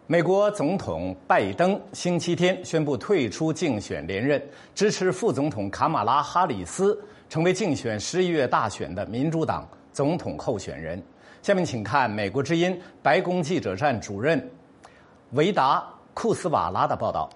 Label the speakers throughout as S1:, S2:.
S1: 美国总统拜登星期天宣布退出竞选连任，支持副总统卡马拉·哈里斯成为竞选11月大选的民主党总统候选人。下面请看美国之音白宫记者站主任维达·库斯瓦拉的报道。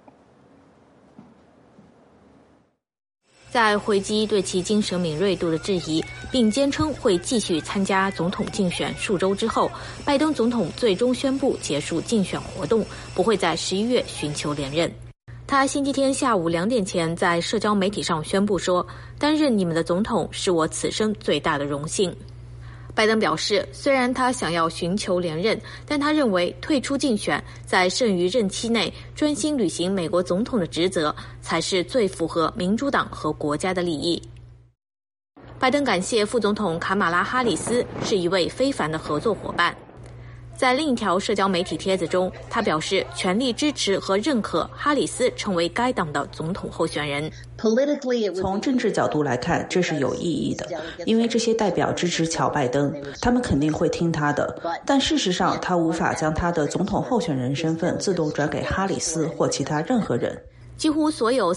S2: 在回击对其精神敏锐度的质疑，并坚称会继续参加总统竞选数周之后，拜登总统最终宣布结束竞选活动，不会在11月寻求连任。他星期天下午2点前在社交媒体上宣布说：“担任你们的总统是我此生最大的荣幸。”拜登表示，虽然他想要寻求连任，但他认为退出竞选，在剩余任期内专心履行美国总统的职责，才是最符合民主党和国家的利益。拜登感谢副总统卡马拉·哈里斯是一位非凡的合作伙伴。在另一条社交媒体帖子中，他表示全力支持和认可哈里斯成为该党的总统候选人。
S3: 从政治角度来看，这是有意义的，因为这些代表支持乔拜登，他们肯定会听他的。但事实上，他无法将他的总统候选人身份自动转给哈里斯或其他任何人。
S2: 几乎所有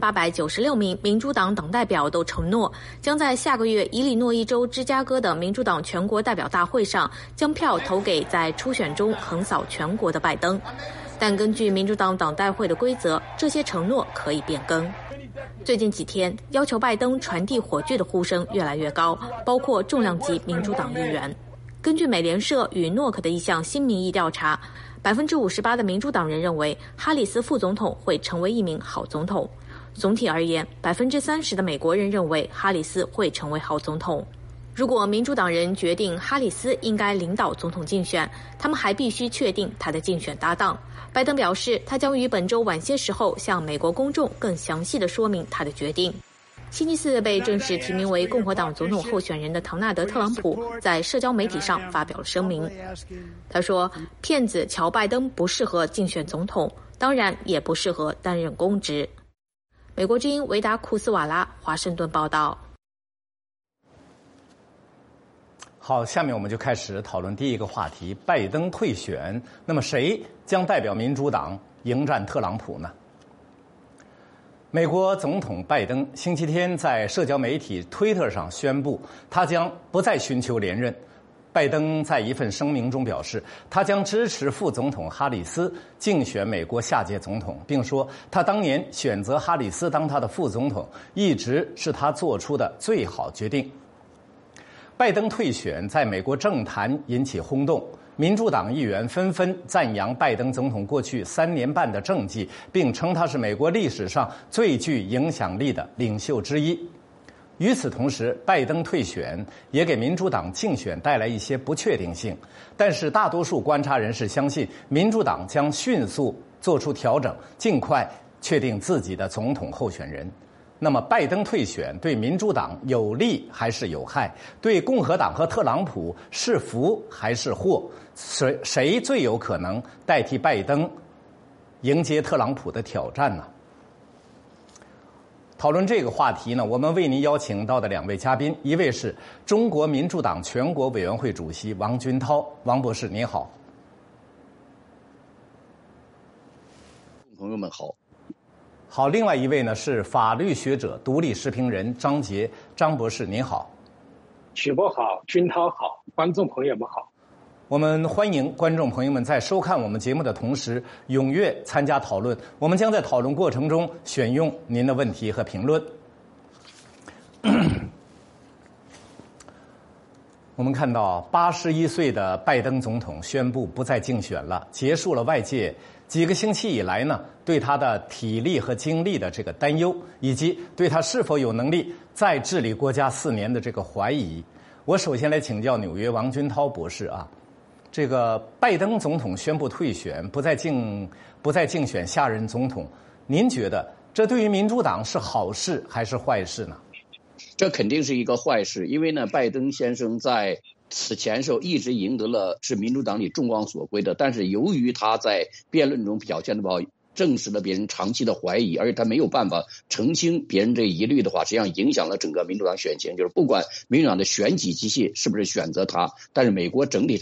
S2: 3896名民主党党代表都承诺，将在下个月伊利诺伊州芝加哥的民主党全国代表大会上将票投给在初选中横扫全国的拜登。但根据民主党党代会的规则，这些承诺可以变更。最近几天，要求拜登传递火炬的呼声越来越高，包括重量级民主党议员。根据美联社与诺克的一项新民意调查，58%的民主党人认为哈里斯副总统会成为一名好总统。总体而言，30%的美国人认为哈里斯会成为好总统。如果民主党人决定哈里斯应该领导总统竞选，他们还必须确定他的竞选搭档。拜登表示，他将于本周晚些时候向美国公众更详细地说明他的决定。星期四被正式提名为共和党总统候选人的唐纳德·特朗普在社交媒体上发表了声明。他说，骗子乔拜登不适合竞选总统，当然也不适合担任公职。美国之音维达·库斯瓦拉，华盛顿报道。
S1: 好，下面我们就开始讨论第一个话题：拜登退选，那么谁将代表民主党迎战特朗普呢？美国总统拜登星期天在社交媒体推特上宣布，他将不再寻求连任。拜登在一份声明中表示，他将支持副总统哈里斯竞选美国下届总统，并说他当年选择哈里斯当他的副总统，一直是他做出的最好决定。拜登退选在美国政坛引起轰动，民主党议员纷纷赞扬拜登总统过去3年半的政绩，并称他是美国历史上最具影响力的领袖之一。与此同时，拜登退选也给民主党竞选带来一些不确定性，但是大多数观察人士相信，民主党将迅速做出调整，尽快确定自己的总统候选人。那么拜登退选对民主党有利还是有害？对共和党和特朗普是福还是祸？谁最有可能代替拜登迎接特朗普的挑战呢？讨论这个话题呢，我们为您邀请到的2位嘉宾，一位是中国民主党全国委员会主席王军涛，王博士您好。
S4: 朋友们好。
S1: 好，另外一位呢是法律学者、独立时评人张杰，张博士您好。
S5: 曲博好，军涛好，观众朋友们好。
S1: 我们欢迎观众朋友们在收看我们节目的同时踊跃参加讨论，我们将在讨论过程中选用您的问题和评论。我们看到81岁的拜登总统宣布不再竞选了，结束了外界几个星期以来呢对他的体力和精力的这个担忧，以及对他是否有能力再治理国家4年的这个怀疑。我首先来请教纽约王军涛博士啊，这个拜登总统宣布退选，不再竞选下任总统，您觉得这对于民主党是好事还是坏事呢？
S4: 这肯定是一个坏事，因为呢，拜登先生在此前时候一直赢得了是民主党里众望所归的，但是由于他在辩论中表现的不好，证实了别人长期的怀疑，而且他没有办法澄清别人这疑虑的话，实际上影响了整个民主党选情。就是不管民主党的选举机器是不是选择他，但是美国整体上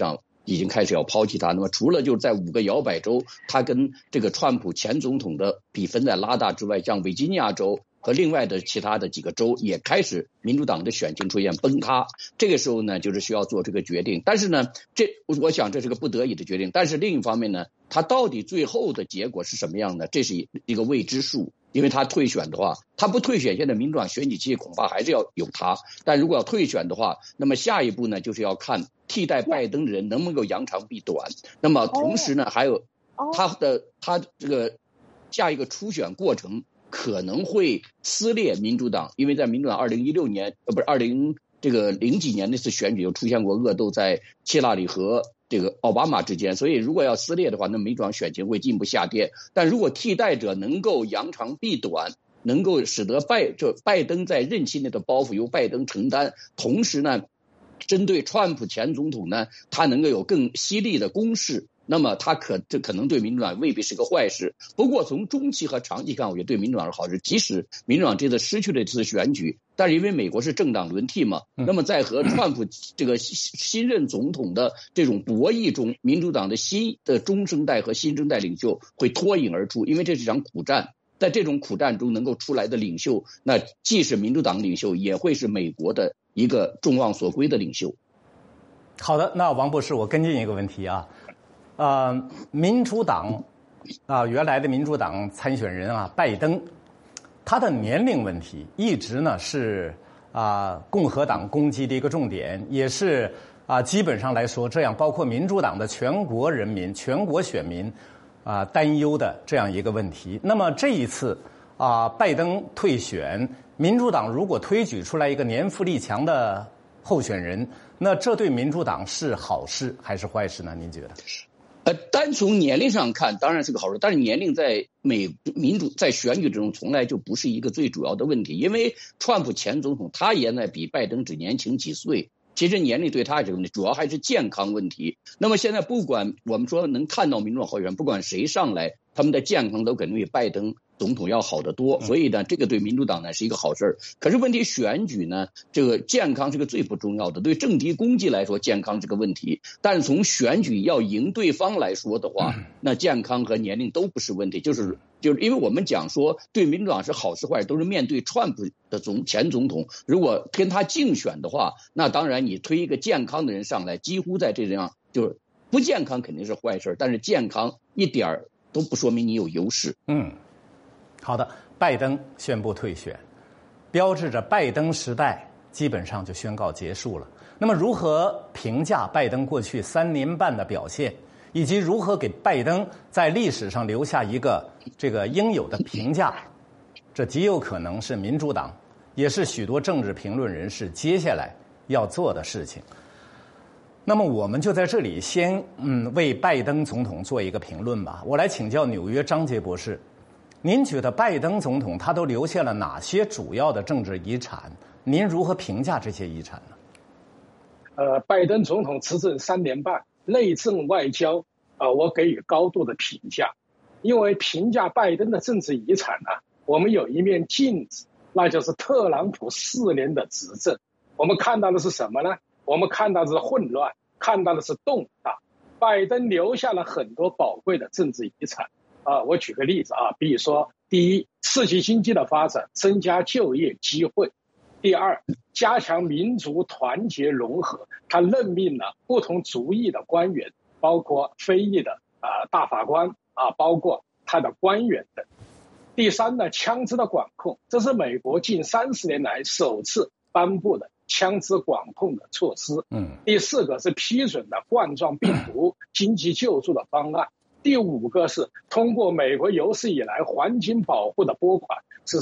S4: 已经开始要抛弃他。那么除了就是在5个摇摆州，他跟这个川普前总统的比分在拉大之外，像维吉尼亚州和另外的其他的几个州也开始民主党的选情出现崩塌。这个时候呢，就是需要做这个决定。但是呢，我想这是个不得已的决定。但是另一方面呢，他到底最后的结果是什么样的，这是一个未知数。因为他退选的话，他不退选，现在民主党选举期恐怕还是要有他。但如果要退选的话，那么下一步呢，就是要看替代拜登的人能不能够扬长避短。那么同时呢，还有他这个下一个初选过程可能会撕裂民主党，因为在民主党2016年零几年那次选举就出现过恶斗在希拉里和这个奥巴马之间，所以如果要撕裂的话，那民主党选情会进一步下跌。但如果替代者能够扬长避短，能够使得拜登在任期内的包袱由拜登承担，同时呢，针对川普前总统呢，他能够有更犀利的攻势，那么这可能对民主党未必是个坏事。不过从中期和长期看，我觉得对民主党是好事。即使民主党这次失去了这次选举，但是因为美国是政党轮替嘛，那么在和川普这个新任总统的这种博弈中，民主党的新的中生代和新生代领袖会脱颖而出，因为这是一场苦战。在这种苦战中能够出来的领袖，那既是民主党领袖，也会是美国的一个众望所归的领袖。
S1: 好的，那王博士，我跟进一个问题啊。民主党原来的民主党参选人拜登，他的年龄问题一直呢是共和党攻击的一个重点，也是基本上来说，这样包括民主党的全国人民、全国选民担忧的这样一个问题。那么这一次拜登退选，民主党如果推举出来一个年富力强的候选人，那这对民主党是好事还是坏事呢？您觉得？
S4: 单从年龄上看当然是个好事，但是年龄在民主在选举中从来就不是一个最主要的问题。因为川普前总统他也比拜登只年轻几岁，其实年龄对他这个问题主要还是健康问题。那么现在不管我们说能看到民主党候选人，不管谁上来，他们的健康都肯定比拜登总统要好得多，所以呢，这个对民主党呢是一个好事。可是问题选举呢，这个健康是个最不重要的。对政敌攻击来说，健康是个问题，但是从选举要赢对方来说的话，那健康和年龄都不是问题。就是因为我们讲说对民主党是好是坏，都是面对川普的前总统，如果跟他竞选的话，那当然你推一个健康的人上来，几乎在这样就是不健康肯定是坏事，但是健康一点都不说明你有优势。
S1: 好的，拜登宣布退选，标志着拜登时代基本上就宣告结束了。那么如何评价拜登过去3年半的表现，以及如何给拜登在历史上留下一个这个应有的评价，这极有可能是民主党，也是许多政治评论人士接下来要做的事情。那么我们就在这里先为拜登总统做一个评论吧。我来请教纽约张杰博士，您觉得拜登总统他都留下了哪些主要的政治遗产？您如何评价这些遗产呢？
S5: 拜登总统执政3年半，内政外交我给予高度的评价。因为评价拜登的政治遗产呢，我们有一面镜子，那就是特朗普4年的执政。我们看到的是什么呢？我们看到的是混乱，看到的是动荡。拜登留下了很多宝贵的政治遗产。我举个例子比如说，第一，刺激经济的发展，增加就业机会；第二，加强民族团结融合，他任命了不同族裔的官员，包括非裔的大法官包括他的官员等。第三呢，枪支的管控，这是美国近30年来首次颁布的枪支管控的措施。第四个是批准的冠状病毒经济救助的方案。第5个是通过美国有史以来环境保护的拨款是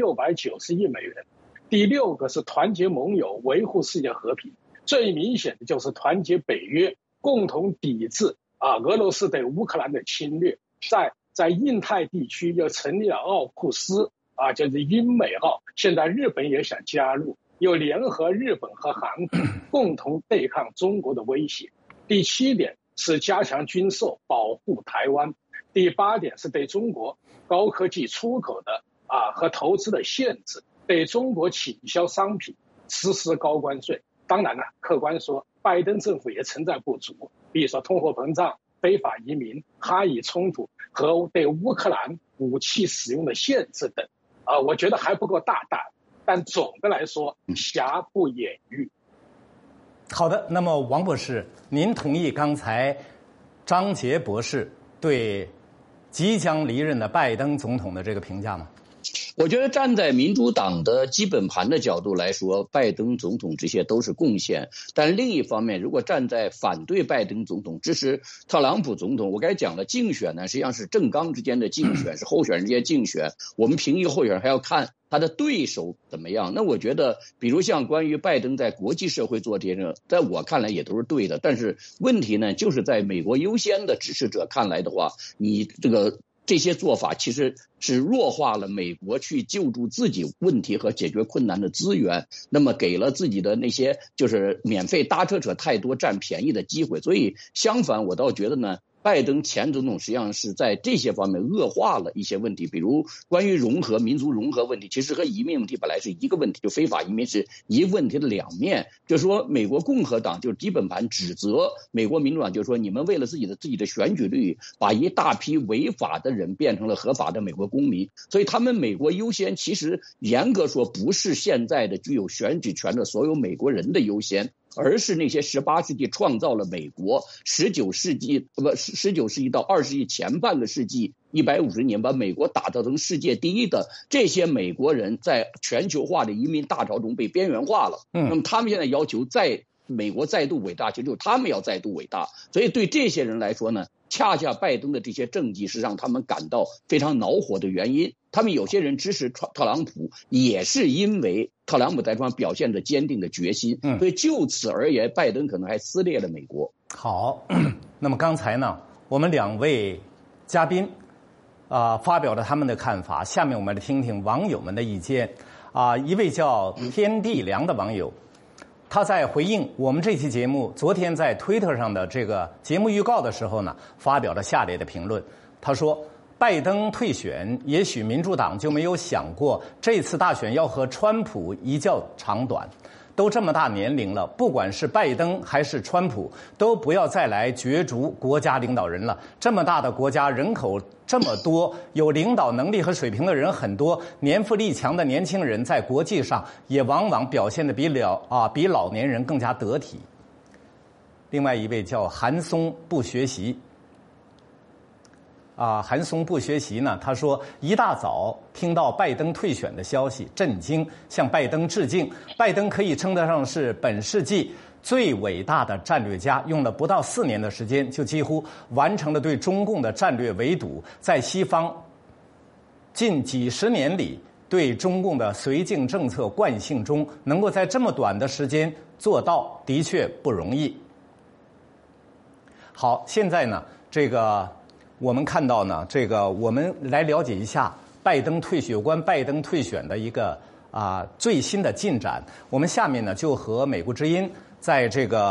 S5: 3690亿美元。第6个是团结盟友，维护世界和平。最明显的就是团结北约，共同抵制俄罗斯对乌克兰的侵略。在印太地区又成立了奥库斯就是英美澳，现在日本也想加入，又联合日本和韩国共同对抗中国的威胁。第7点是加强军售，保护台湾。第8点是对中国高科技出口的和投资的限制，对中国倾销商品实施高关税。当然了，客观说， 拜登政府也存在不足，比如说通货膨胀、非法移民、哈以冲突和对乌克兰武器使用的限制等，我觉得还不够大胆，但总的来说瑕不掩瑜。
S1: 好的，那么王博士，您同意刚才张杰博士对即将离任的拜登总统的这个评价吗？
S4: 我觉得站在民主党的基本盘的角度来说，拜登总统这些都是贡献。但另一方面，如果站在反对拜登总统、支持特朗普总统，我刚才讲了，竞选呢实际上是政纲之间的竞选，是候选人之间竞选。我们评一个候选人还要看他的对手怎么样。那我觉得，比如像关于拜登在国际社会做这些，在我看来也都是对的。但是问题呢，就是在美国优先的支持者看来的话，你这些做法其实是弱化了美国去救助自己问题和解决困难的资源，那么给了自己的那些就是免费搭车者太多占便宜的机会。所以相反，我倒觉得呢，拜登前总统实际上是在这些方面恶化了一些问题，比如关于融合、民族融合问题，其实和移民问题本来是一个问题，就非法移民是一个问题的两面。就是说，美国共和党就基本盘指责美国民主党，就是说你们为了自己的选举率，把一大批违法的人变成了合法的美国公民。所以他们美国优先，其实严格说不是现在的具有选举权的所有美国人的优先，而是那些18世纪创造了美国19世纪到20世纪前半个世纪150年把美国打造成世界第一的这些美国人，在全球化的移民大潮中被边缘化了。那么他们现在要求在美国再度伟大，其实就是他们要再度伟大。所以对这些人来说呢，恰恰拜登的这些政绩是让他们感到非常恼火的原因。他们有些人支持特朗普，也是因为特朗普在这方表现着坚定的决心。所以就此而言，拜登可能还撕裂了美国。
S1: 好，那么刚才呢，我们两位嘉宾发表了他们的看法，下面我们来听听网友们的意见。一位叫天地良的网友，他在回应我们这期节目昨天在推特上的这个节目预告的时候呢，发表了下列的评论。他说，拜登退选，也许民主党就没有想过这次大选要和川普一较长短。都这么大年龄了，不管是拜登还是川普，都不要再来角逐国家领导人了。这么大的国家，人口这么多，有领导能力和水平的人很多，年富力强的年轻人在国际上也往往表现得比老年人更加得体。另外一位叫韩松不学习。韩松不学习呢，他说一大早听到拜登退选的消息，震惊，向拜登致敬。拜登可以称得上是本世纪最伟大的战略家，用了不到4年的时间，就几乎完成了对中共的战略围堵。在西方近几十年里对中共的绥靖政策惯性中，能够在这么短的时间做到，的确不容易。好，现在呢，我们看到呢，我们来了解一下有关拜登退选的一个最新的进展。我们下面呢就和美国之音在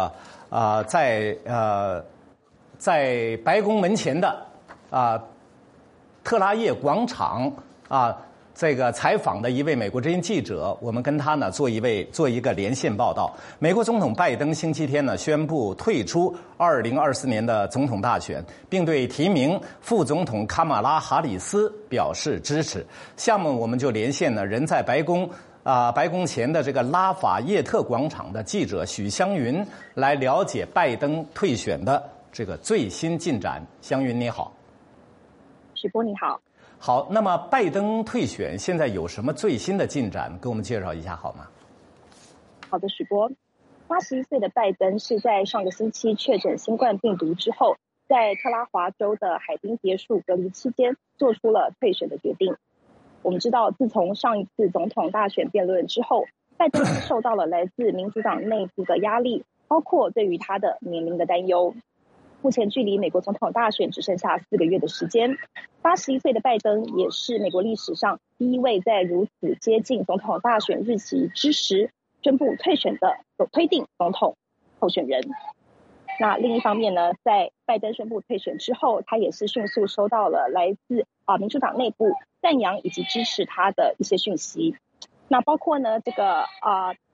S1: 在白宫门前的特拉叶广场采访的一位美国之音记者，我们跟他呢做一个连线报道。美国总统拜登星期天呢宣布退出2024年的总统大选，并对提名副总统卡马拉哈里斯表示支持。下面我们就连线呢人在白宫前的这个拉法叶特广场的记者许湘云，来了解拜登退选的这个最新进展。湘云你好。
S6: 许波你好。
S1: 好，那么拜登退选现在有什么最新的进展？给我们介绍一下好吗？
S6: 好的，许波。81岁的拜登是在上个星期确诊新冠病毒之后，在特拉华州的海滨别墅隔离期间，做出了退选的决定。我们知道，自从上一次总统大选辩论之后，拜登受到了来自民主党内部的压力，包括对于他的年龄的担忧。目前距离美国总统大选只剩下4个月的时间，81岁的拜登也是美国历史上第一位在如此接近总统大选日期之时宣布退选的推定总统候选人。那另一方面呢，在拜登宣布退选之后，他也是迅速收到了来自民主党内部赞扬以及支持他的一些讯息。那包括呢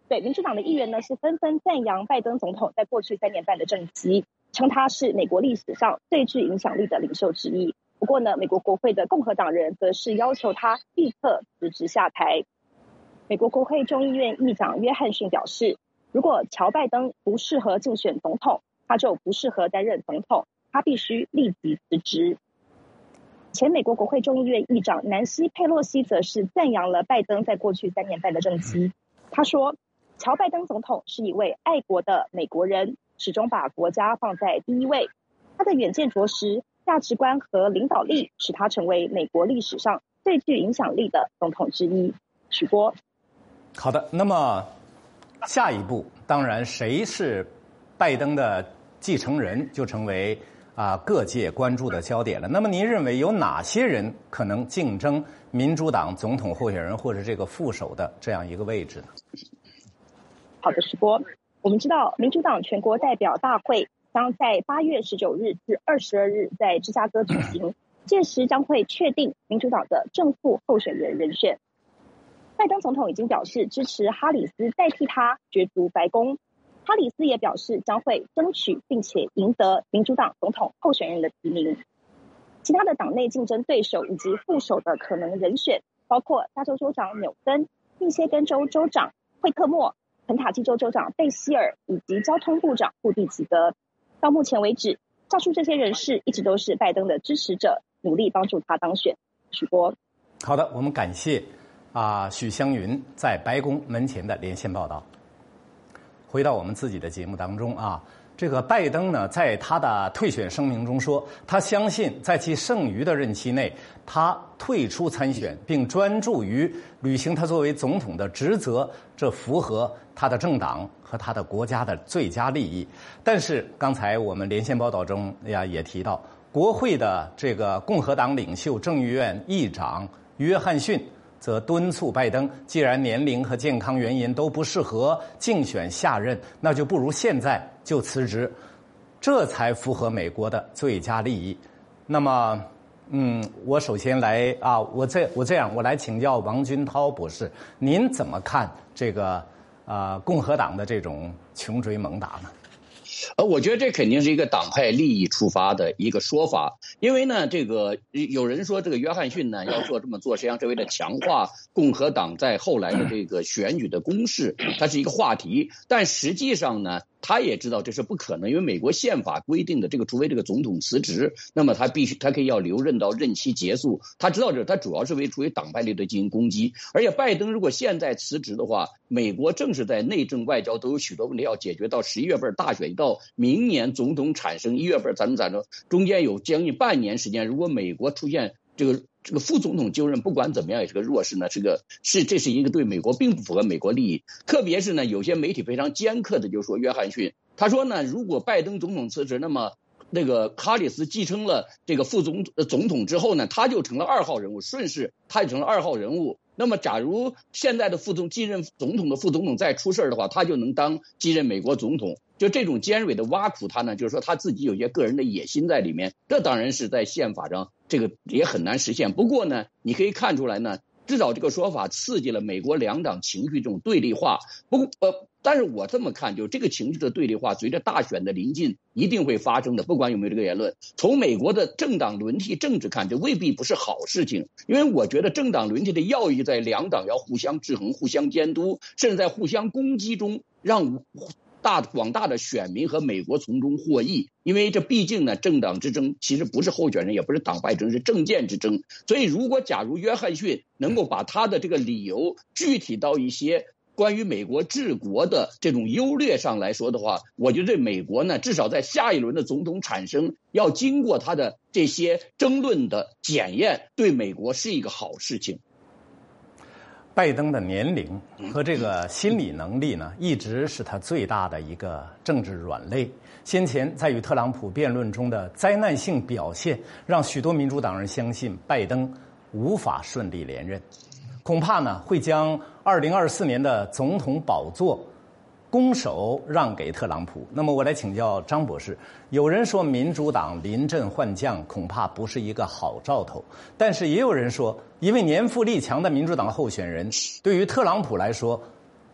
S6: 对，民主党的议员呢是纷纷赞扬拜登总统在过去3年半的政绩，称他是美国历史上最具影响力的领袖之一。不过呢，美国国会的共和党人则是要求他立刻辞职下台。美国国会众议院议长约翰逊表示，如果乔拜登不适合竞选总统，他就不适合担任总统，他必须立即辞职。前美国国会众议院议长南希·佩洛西则是赞扬了拜登在过去3年半的政绩。他说，乔拜登总统是一位爱国的美国人，始终把国家放在第一位。他的远见卓识、价值观和领导力使他成为美国历史上最具影响力的总统之一。许波，
S1: 好的，那么下一步，当然谁是拜登的继承人，就成为各界关注的焦点了。那么您认为有哪些人可能竞争民主党总统候选人或者这个副手的这样一个位置呢？
S6: 好的，许波，我们知道民主党全国代表大会将在8月19日至22日在芝加哥举行，届时将会确定民主党的正副候选人人选。拜登总统已经表示支持哈里斯代替他角逐白宫，哈里斯也表示将会争取并且赢得民主党总统候选人的提名。其他的党内竞争对手以及副手的可能人选包括加州州长纽森、密歇根州州长惠特莫、肯塔基州州长贝希尔以及交通部长布蒂吉格。到目前为止，上述这些人士一直都是拜登的支持者，努力帮助他当选。许波，
S1: 好的，我们感谢许湘云在白宫门前的连线报道。回到我们自己的节目当中这个拜登呢，在他的退选声明中说，他相信在其剩余的任期内，他退出参选，并专注于履行他作为总统的职责，这符合他的政党和他的国家的最佳利益。但是刚才我们连线报道中也提到，国会的这个共和党领袖众议院议长约翰逊则敦促拜登，既然年龄和健康原因都不适合竞选下任，那就不如现在就辞职，这才符合美国的最佳利益。那么，我首先来我来请教王军涛博士，您怎么看这个共和党的这种穷追猛打呢？
S4: 我觉得这肯定是一个党派利益出发的一个说法，因为呢，这个有人说这个约翰逊呢要这么做，实际上是为了强化共和党在后来的这个选举的攻势，它是一个话题。但实际上呢，他也知道这是不可能，因为美国宪法规定的这个，除非这个总统辞职，那么他可以要留任到任期结束。他知道这，他主要是出于党派力的进行攻击。而且拜登如果现在辞职的话，美国正是在内政外交都有许多问题要解决，到11月份大选，到明年总统产生1月份咱们中间有将近半年时间，如果美国出现这个副总统就任，不管怎么样也是个弱势呢，这是一个对美国并不符合美国利益。特别是呢，有些媒体非常尖刻的就说约翰逊，他说呢，如果拜登总统辞职，那么那个哈里斯继承了这个副总统之后呢，他就成了2号人物，顺势他就成了2号人物。那么假如现在的继任总统的副总统再出事的话，他就能继任美国总统。就这种尖锐的挖苦他呢，就是说他自己有些个人的野心在里面，这当然是在宪法上这个也很难实现。不过呢，你可以看出来呢，至少这个说法刺激了美国两党情绪这种对立化。但是我这么看，就这个情绪的对立化，随着大选的临近，一定会发生的，不管有没有这个言论。从美国的政党轮替政治看，这未必不是好事情，因为我觉得政党轮替的要义在两党要互相制衡、互相监督，甚至在互相攻击中，让广大的选民和美国从中获益。因为这毕竟呢，政党之争其实不是候选人，也不是党派争，是政见之争。所以假如约翰逊能够把他的这个理由具体到一些关于美国治国的这种优劣上来说的话，我觉得美国呢，至少在下一轮的总统产生要经过他的这些争论的检验，对美国是一个好事情。
S1: 拜登的年龄和这个心理能力呢，一直是他最大的一个政治软肋。先前在与特朗普辩论中的灾难性表现，让许多民主党人相信拜登无法顺利连任，恐怕呢会将2024年的总统宝座攻守让给特朗普。那么我来请教张博士，有人说民主党临阵换将恐怕不是一个好兆头，但是也有人说，一位年富力强的民主党候选人对于特朗普来说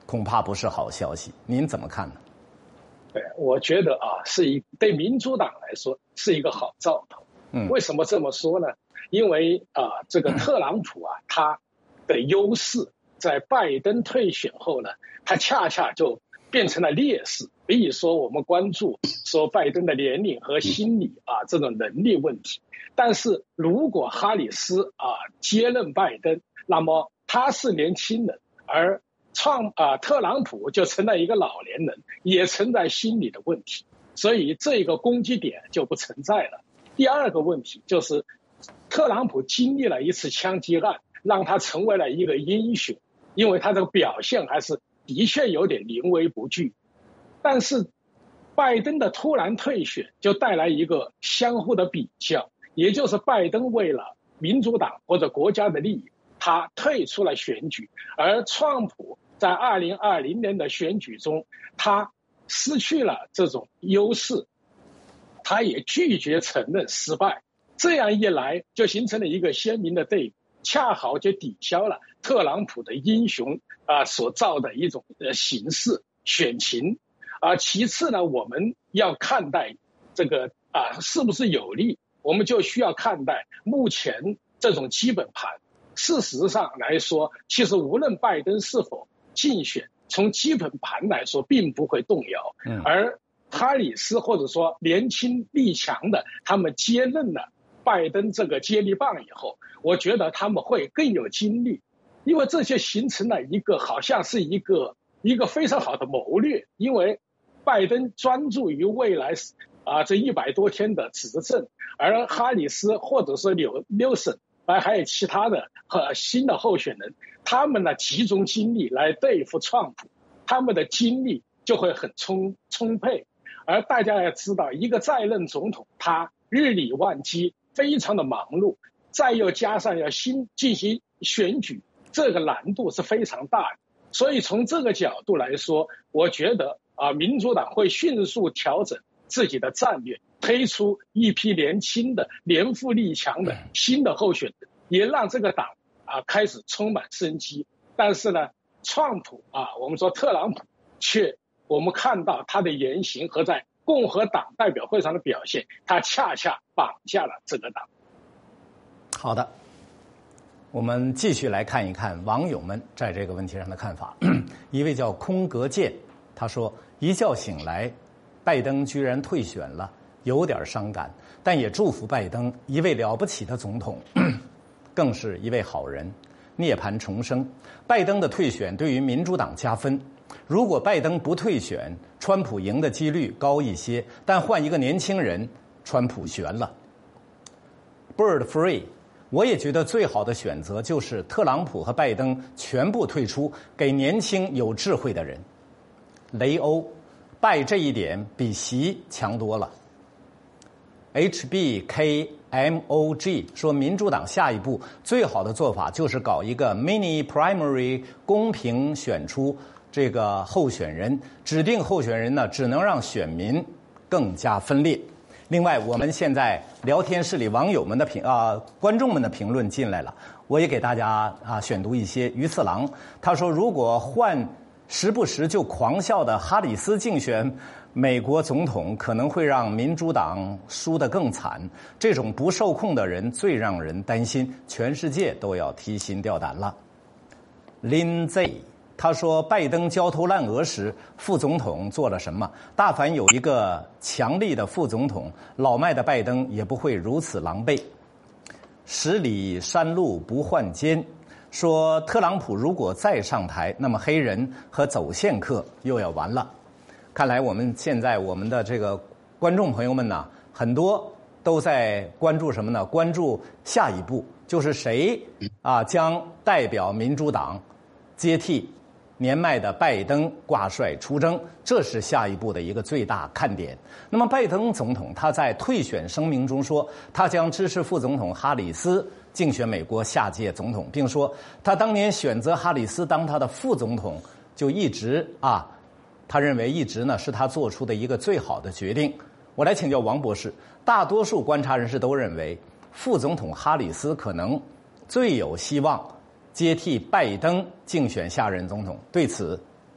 S1: 恐怕不是好消息。您怎么看呢？
S5: 对，我觉得对民主党来说是一个好兆头。为什么这么说呢？因为这个特朗普他的优势在拜登退选后呢，他恰恰就变成了劣势。比如说我们关注说拜登的年龄和心理这种能力问题，但是如果哈里斯接任拜登，那么他是年轻人，而特朗普就成了一个老年人，也存在心理的问题，所以这个攻击点就不存在了。第二个问题就是特朗普经历了一次枪击案，让他成为了一个英雄，因为他这个表现还是的确有点临危不惧。但是拜登的突然退选就带来一个相互的比较，也就是拜登为了民主党或者国家的利益，他退出了选举，而川普在2020年的选举中，他失去了这种优势，他也拒绝承认失败，这样一来就形成了一个鲜明的对比，恰好就抵消了特朗普的英雄所造的一种形势选情。其次呢，我们要看待这个是不是有利，我们就需要看待目前这种基本盘。事实上来说，其实无论拜登是否竞选，从基本盘来说并不会动摇。而哈里斯或者说年轻力强的他们接任了拜登这个接力棒以后，我觉得他们会更有精力，因为这就形成了一个好像是一个非常好的谋略。因为拜登专注于未来这100多天的执政，而哈里斯或者说纽森还有其他的新的候选人，他们呢集中精力来对付川普，他们的精力就会很充沛。而大家要知道，一个在任总统他日理万机，非常的忙碌，再又加上要进行选举，这个难度是非常大的。所以从这个角度来说，我觉得民主党会迅速调整自己的战略，推出一批年轻的年富力强的新的候选人，也让这个党开始充满生机。但是呢，川普我们说特朗普我们看到他的言行和在共和党代表会上的表现，他恰恰绑架了这个党。
S1: 好的，我们继续来看一看网友们在这个问题上的看法。一位叫空格剑，他说一觉醒来拜登居然退选了，有点伤感，但也祝福拜登，一位了不起的总统，更是一位好人，涅槃重生。拜登的退选对于民主党加分，如果拜登不退选，川普赢的几率高一些，但换一个年轻人，川普悬了。Bird Free， 我也觉得最好的选择就是特朗普和拜登全部退出，给年轻有智慧的人。雷欧，拜这一点比习强多了。HBKMOG 说，民主党下一步最好的做法就是搞一个 mini primary， 公平选出这个候选人，指定候选人呢，只能让选民更加分裂。另外，我们现在聊天室里网友们的观众们的评论进来了，我也给大家选读一些。于次郎他说，如果换时不时就狂笑的哈里斯竞选美国总统，可能会让民主党输得更惨。这种不受控的人最让人担心，全世界都要提心吊胆了。Lindsay他说，拜登焦头烂额时，副总统做了什么？大凡有一个强力的副总统，老迈的拜登也不会如此狼狈。十里山路不换肩说，特朗普如果再上台，那么黑人和走线客又要完了。看来我们现在我们的这个观众朋友们呢，很多都在关注什么呢？关注下一步，就是谁将代表民主党接替年迈的拜登挂帅出征，这是下一步的一个最大看点。那么拜登总统他在退选声明中说，他将支持副总统哈里斯竞选美国下届总统，并说他当年选择哈里斯当他的副总统，就一直他认为一直呢是他做出的一个最好的决定。我来请教王博士，大多数观察人士都认为副总统哈里斯可能最有希望接替拜登竞选下任总统，对此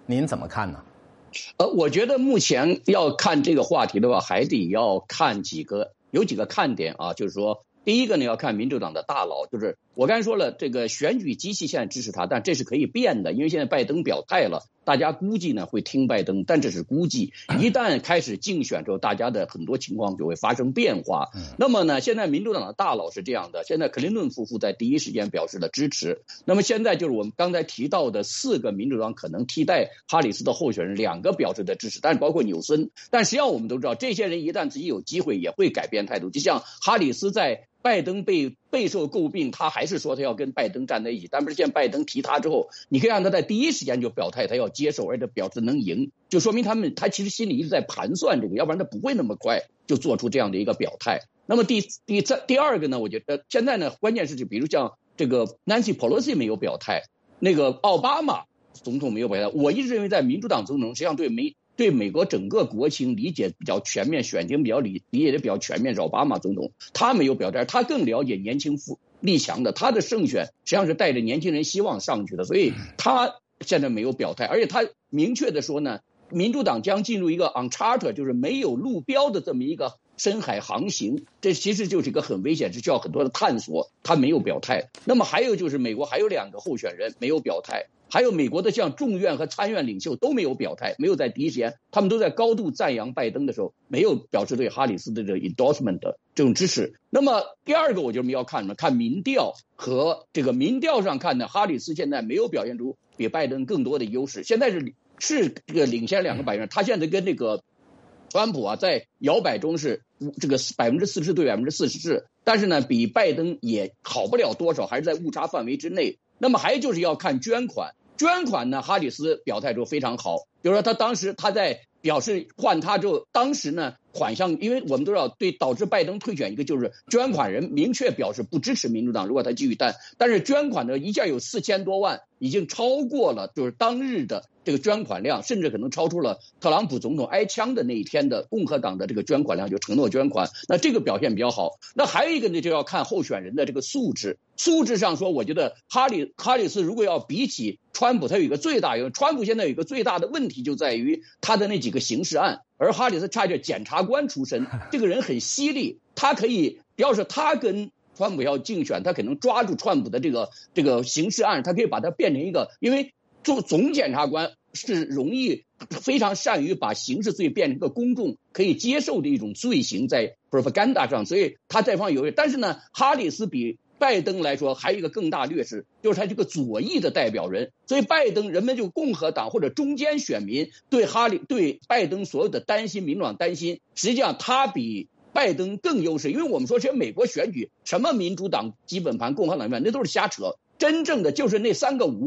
S1: 您怎么看呢？
S4: 我觉得目前要看这个话题的话，还得要看有几个看点啊，就是说，第一个呢要看民主党的大佬，就是我刚才说了，这个选举机器现在支持他，但这是可以变的，因为现在拜登表态了，大家估计呢会听拜登，但这是估计，一旦开始竞选之后，大家的很多情况就会发生变化。那么呢，现在民主党的大佬是这样的，现在克林顿夫妇在第一时间表示了支持，那么现在就是我们刚才提到的4个民主党可能替代哈里斯的候选人，2个表示的支持，但是包括纽森，但实际上我们都知道，这些人一旦自己有机会也会改变态度，就像哈里斯在拜登备受诟病，他还是说他要跟拜登站在一起，但是现在拜登提他之后，你可以让他在第一时间就表态，他要接受，而且表示能赢，就说明他其实心里一直在盘算这个，要不然他不会那么快就做出这样的一个表态。那么第二个呢，我觉得现在呢，关键是比如像这个 Nancy Pelosi 没有表态，那个奥巴马总统没有表态，我一直认为在民主党总统实际上对美国整个国情理解比较全面，选情比较理解的比较全面是奥巴马总统，他没有表态，他更了解年轻力强的，他的胜选实际上是带着年轻人希望上去的，所以他现在没有表态，而且他明确的说呢，民主党将进入一个 uncharted， 就是没有路标的这么一个深海航行，这其实就是一个很危险，是需要很多的探索，他没有表态。那么还有就是美国还有2个候选人没有表态，还有美国的像众院和参院领袖都没有表态，没有在第一时间，他们都在高度赞扬拜登的时候，没有表示对哈里斯的这个 endorsement 的这种支持。那么第二个，我觉得我们要看什么？看民调，和这个民调上看呢，哈里斯现在没有表现出比拜登更多的优势，现在是这个领先2个百分，他现在跟这个川普啊，在摇摆中是这个40%对44%，但是呢，比拜登也好不了多少，还是在误差范围之内。那么还有就是要看捐款呢，哈里斯表态之后非常好，就是说他当时他在表示换他之后，当时呢款项，因为我们都知道对导致拜登退选一个就是捐款人明确表示不支持民主党，如果他继续但是捐款的一下有4000多万，已经超过了就是当日的这个捐款量，甚至可能超出了特朗普总统挨枪的那一天的共和党的这个捐款量，就承诺捐款，那这个表现比较好。那还有一个呢，就要看候选人的这个素质上说，我觉得哈里斯如果要比起川普，他有一个最大川普现在有一个最大的问题就在于他的那几个刑事案，而哈里斯差点检察官出身，这个人很犀利，他可以要是他跟川普要竞选，他可能抓住川普的这个刑事案，他可以把它变成一个，因为做总检察官是非常善于把刑事罪变成一个公众可以接受的一种罪行，在 propaganda 上，所以他这方有。但是呢，哈里斯比拜登来说还有一个更大劣势，就是他这个左翼的代表人，所以拜登人们就共和党或者中间选民对拜登所有的担心，民主党担心，实际上他比拜登更优势，因为我们说其实美国选举什么民主党基本盘共和党那都是瞎扯，真正的就是那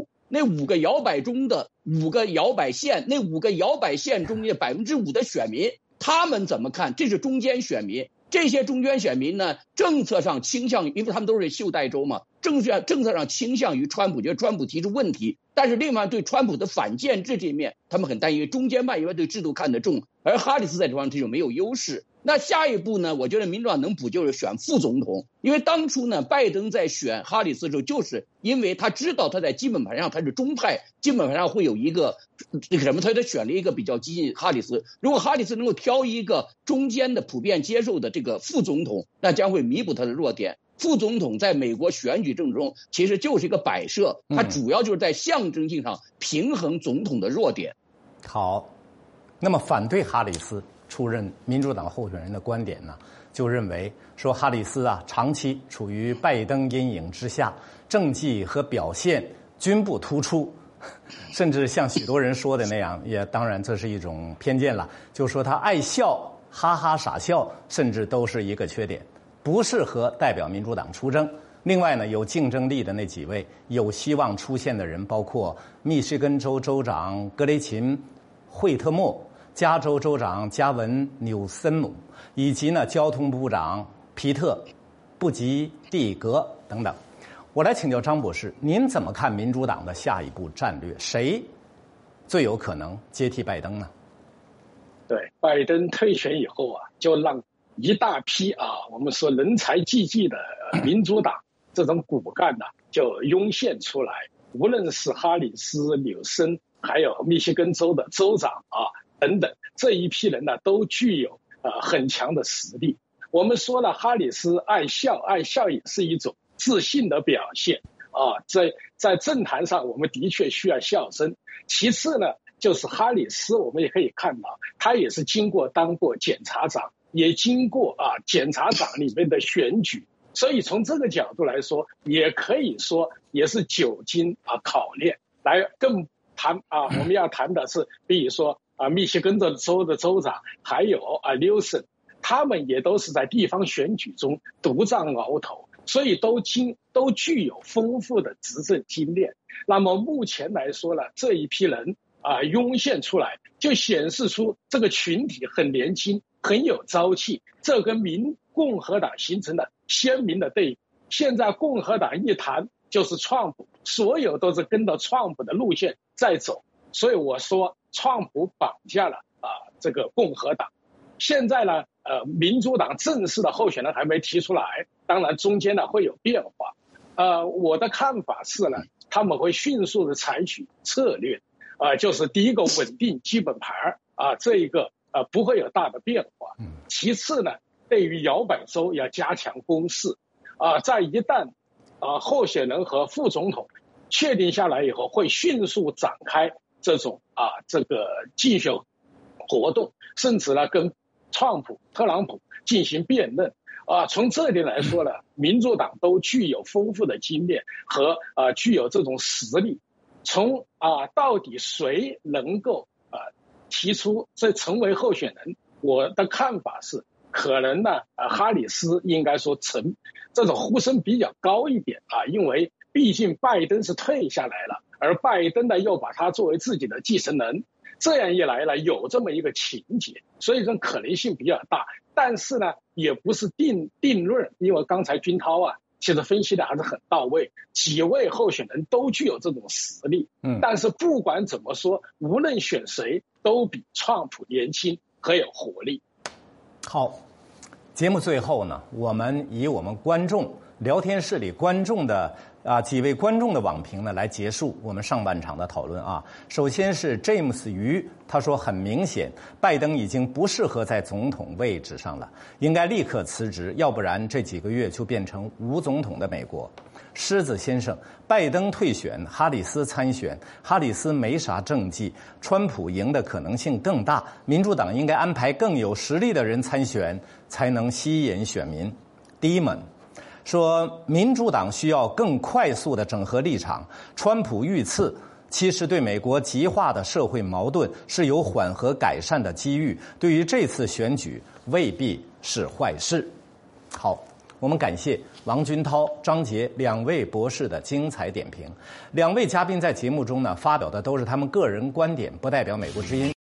S4: 5个摇摆中的5个摇摆县，那5个摇摆县中间5%的选民，他们怎么看？这是中间选民，这些中间选民呢，政策上倾向于，因为他们都是袖带州嘛，政策上倾向于川普，觉得川普提出问题，但是另外对川普的反建制这一面，他们很担忧，中间派因为对制度看得重，而哈里斯在这方面就没有优势。那下一步呢，我觉得民主党能补就是选副总统，因为当初呢，拜登在选哈里斯的时候，就是因为他知道他在基本盘上他是中派，基本盘上会有一个他选了一个比较激进哈里斯，如果哈里斯能够挑一个中间的普遍接受的这个副总统，那将会弥补他的弱点。副总统在美国选举政治中其实就是一个摆设，它主要就是在象征性上平衡总统的弱点。
S1: 好，那么反对哈里斯出任民主党候选人的观点呢，就认为说哈里斯啊长期处于拜登阴影之下，政绩和表现均不突出，甚至像许多人说的那样，也当然这是一种偏见了，就说他爱笑，哈哈傻笑，甚至都是一个缺点，不适合代表民主党出征。另外呢，有竞争力的那几位有希望出现的人，包括密歇根州州长格雷琴·惠特莫、加州州长加文·纽森姆，以及呢交通部长皮特·布吉蒂格等等。我来请教张博士，您怎么看民主党的下一步战略？谁最有可能接替拜登呢？
S5: 对，拜登退选以后啊，就让一大批我们说人才济济的民主党这种骨干呢，就涌现出来。无论是哈里斯、纽森还有密西根州的州长等等，这一批人呢都具有很强的实力。我们说了，哈里斯爱笑也是一种自信的表现在政坛上，我们的确需要笑声。其次呢，就是哈里斯，我们也可以看到，他也是当过检察长，也经过检察长里面的选举，所以从这个角度来说，也可以说也是久经考验。来更谈我们要谈的是，比如说密西根州的州长，还有纽森，他们也都是在地方选举中独占鳌头，所以都具有丰富的执政经验。那么目前来说呢，这一批人涌现出来，就显示出这个群体很年轻，很有朝气，这跟共和党形成了鲜明的对比。现在共和党一谈就是川普，所有都是跟着川普的路线在走，所以我说川普绑架了这个共和党。现在呢民主党正式的候选人还没提出来，当然中间呢会有变化。我的看法是呢，他们会迅速的采取策略，就是第一个稳定基本盘这一个不会有大的变化。其次呢，对于摇摆州要加强攻势在一旦候选人和副总统确定下来以后，会迅速展开这种这个竞选活动，甚至呢跟特朗普进行辩论从这点来说呢，民主党都具有丰富的经验和具有这种实力。从到底谁能够提出这成为候选人，我的看法是，可能呢哈里斯应该说这种呼声比较高一点因为毕竟拜登是退下来了，而拜登呢又把他作为自己的继承人，这样一来呢有这么一个情节，所以这种可能性比较大。但是呢也不是定论，因为刚才军涛其实分析的还是很到位，几位候选人都具有这种实力。但是不管怎么说，无论选谁都比川普年轻和有活力。
S1: 好，节目最后呢，我们以我们观众聊天室里观众的几位观众的网评呢来结束我们上半场的讨论首先是 James 于，他说很明显拜登已经不适合在总统位置上了，应该立刻辞职，要不然这几个月就变成无总统的美国。狮子先生，拜登退选，哈里斯参选，哈里斯没啥政绩，川普赢的可能性更大，民主党应该安排更有实力的人参选，才能吸引选民。Demon说，民主党需要更快速的整合立场，川普遇刺其实对美国极化的社会矛盾是有缓和改善的机遇，对于这次选举未必是坏事。好，我们感谢王军涛、张杰两位博士的精彩点评。两位嘉宾在节目中呢发表的都是他们个人观点，不代表美国之音。